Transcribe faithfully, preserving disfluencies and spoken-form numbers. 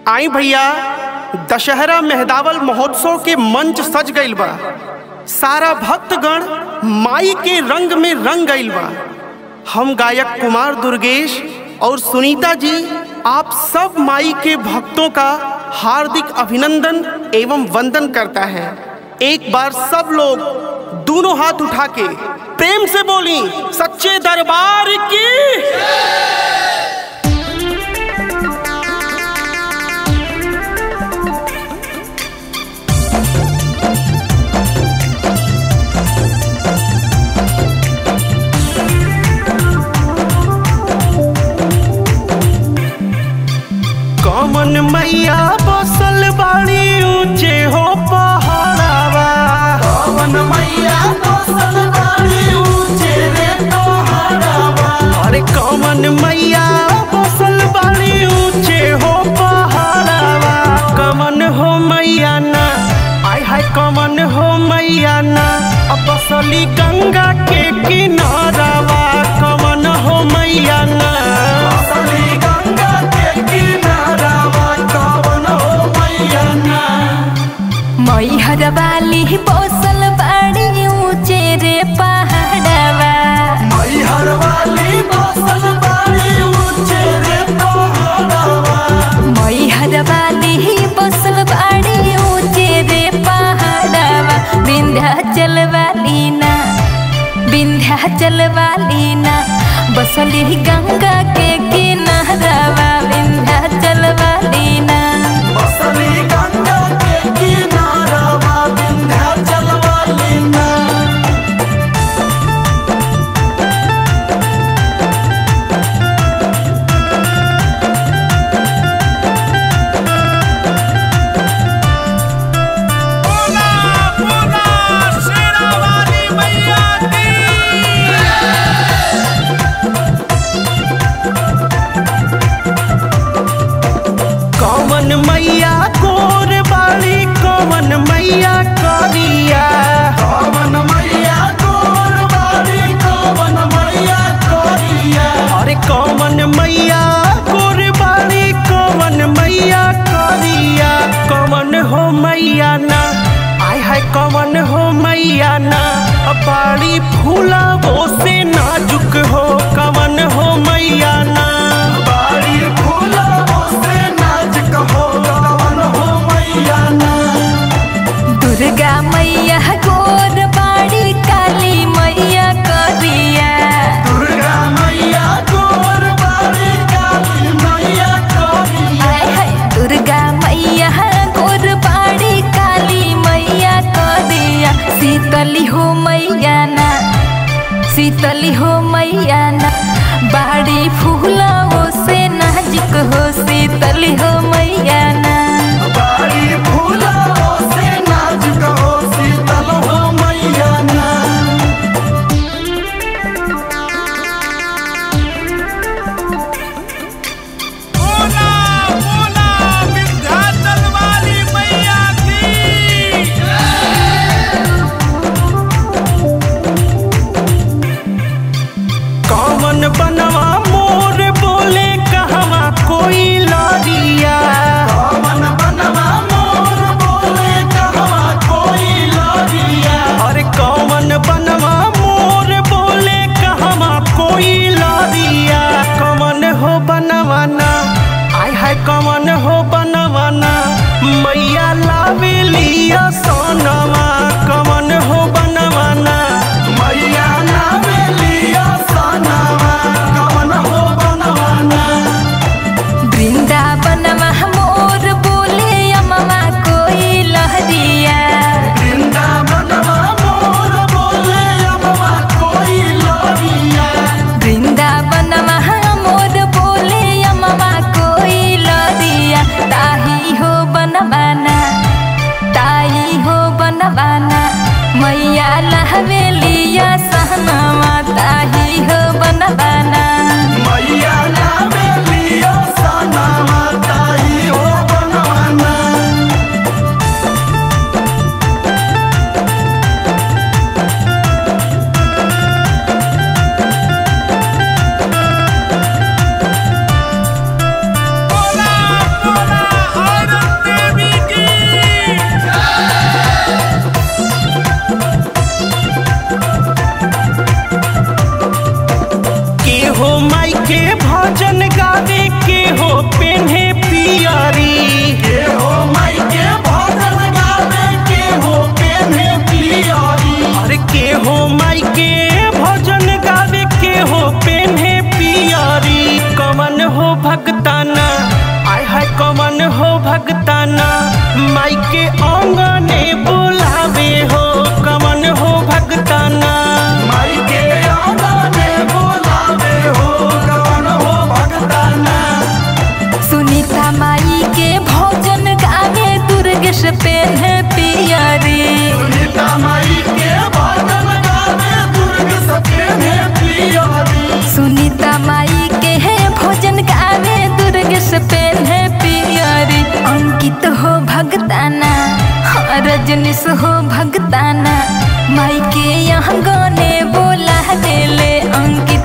आई भैया, दशहरा मेहदावल महोत्सव के मंच सज गईल बा। सारा भक्तगण माई के रंग में रंग गईल बा। हम गायक कुमार दुर्गेश और सुनीता जी आप सब माई के भक्तों का हार्दिक अभिनंदन एवं वंदन करता है। एक बार सब लोग दोनों हाथ उठा के प्रेम से बोली सच्चे दरबार की। कौन मैया बसल बाड़ी ऊंचे हो पहाड़ावा। कौन मैया बसल बाड़ी ऊंचे रे पहाड़ावा। अरे कौन मैया बसल बाड़ी ऊंचे हो पहाड़ावा। कमन हो मैया ना, आय हाय कमन हो मैया ना, अब बसली गंगा के किनारावा। कमन हो मैया ना, बसली गंगा के किनारावा। कौन हो मैया ना। मैहर वाली बसल बाड़ी ऊंचे रे पहाड़वा। मैहर वाली बसल बाड़ी ऊंचे रे पहाड़वा। मैहर वाली बसल बाड़ी ऊंचे रे पहाड़वा। विंध्याचल वाली ना, विंध्याचल वाली ना, बसली गंगा के किनारावा। विंध्याचल वाली ना, बसली गंगा के किनारावा। विंध्याचल वाली ना। कौन मैया गोर बाड़ी, कौन मैया करिया। कौन मैया गोर बाड़ी, कौन मैया करिया। अरे कौन मैया गोर बाड़ी, कौन मैया करिया। कौन हो मैया ना, आय हाय कौन हो मैया ना, बाड़ी फूला वो से नाजुक हो। कौन हो मैया ना, बाड़ी फूला से नाजुक हो। कौन हो मैया ना। दुर्गा मैया गोर बाड़ी, काली मैया करिया। दुर्गा मैया गोर बाड़ी, काली मैया करिया। हाय हाय दुर्गा मैया गोर बाड़ी, काली मैया करिया। शीतली हो मैया ना, शीतली हो मैया ना, बाड़ी फूला वो से नाजुक हो। शीतली हो मैया ना, बाड़ी फूला से नाजुक हो। शीतल हो मैया ना। कौन बनवा मोर बोले कहवा कोई लारिया। कौन बनवा मोर बोले कहवा कोई लारिया। अरे कौन बनवा मोर बोले कहवा कोई लारिया। कौन हो बनवाना, आय हाय कौन हो बनवाना, मैया लावेलिया सोनवा। कौन हो बनवाना, मैया नावेलिया सनवा। कौन हो बनवाना। वृंदावनमा मोर बोले अम्मा कोई लहरिया। वृंदावनवा मोर बोले अम्मा कोई लारिया। वृंदावनमा मोर बोले अम्मा कोई लहरिया। ताही हो बनवाना, ताही हो बन भगताना माई के आंगने बुलावे हो कवन हो भगताना माई के आंगने बुलावे हो कवन हो भगताना। सुनीता माई के भोजन गावे दुर्गेश पेन्हे पियरी सुनीता माई के भजन गावे दुर्गेश पेन्हे पियरी सुनीता माई के है भोजन गावे दुर्गेश पेन्हे पियरी अंकित हो भगताना हाँ, रजनीश हो भगताना माई के यहाँ गाने बोला देले अंकित